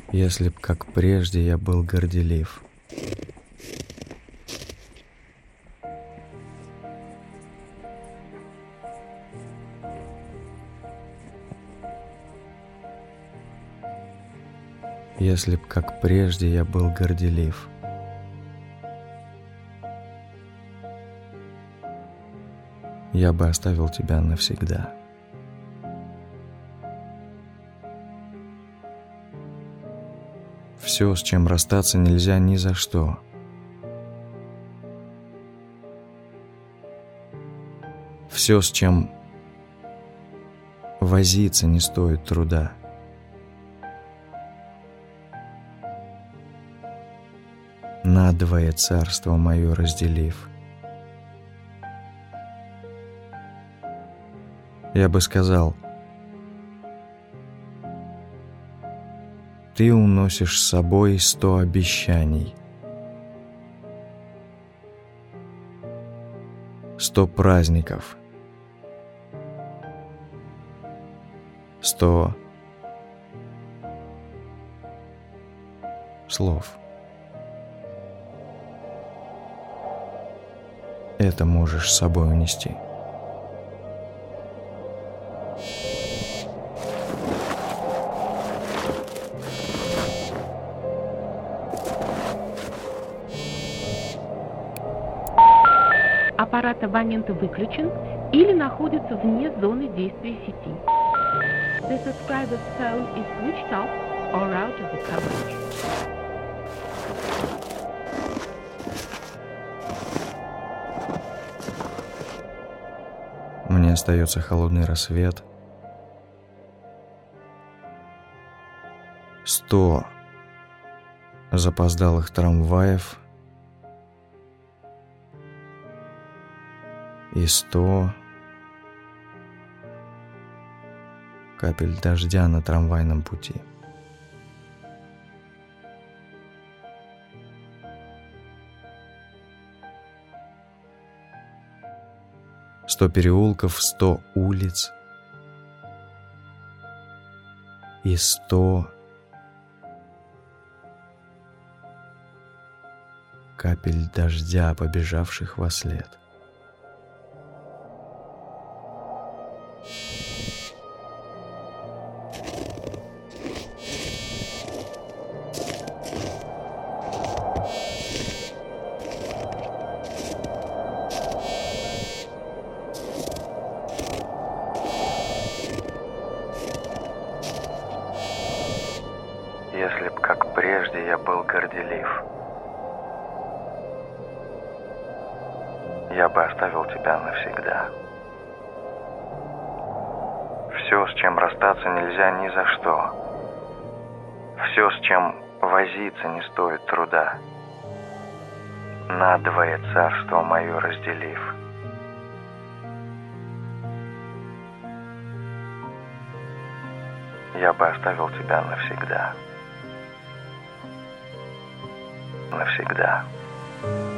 Если б, как прежде, я был горделив. Если б, как прежде, я был горделив. Я бы оставил тебя навсегда. Все, с чем расстаться нельзя ни за что. Все, с чем возиться не стоит труда. Надвое царство мое разделив. Я бы сказал: ты уносишь с собой 100 обещаний, 100 праздников, 100 слов. Это можешь с собой унести. Аппарат абонента выключен или находится вне зоны действия сети. The subscriber's phone is switched off or out of the coverage. Мне остается холодный рассвет. 100 запоздалых трамваев и 100 капель дождя на трамвайном пути. Сто переулков, 100 улиц и 100 капель дождя, побежавших вослед. Если б, как прежде, я был горделив, я бы оставил тебя навсегда. Все, с чем расстаться нельзя ни за что. Все, с чем возиться не стоит труда. Надвое царство мое разделив. Я бы оставил тебя навсегда. Навсегда.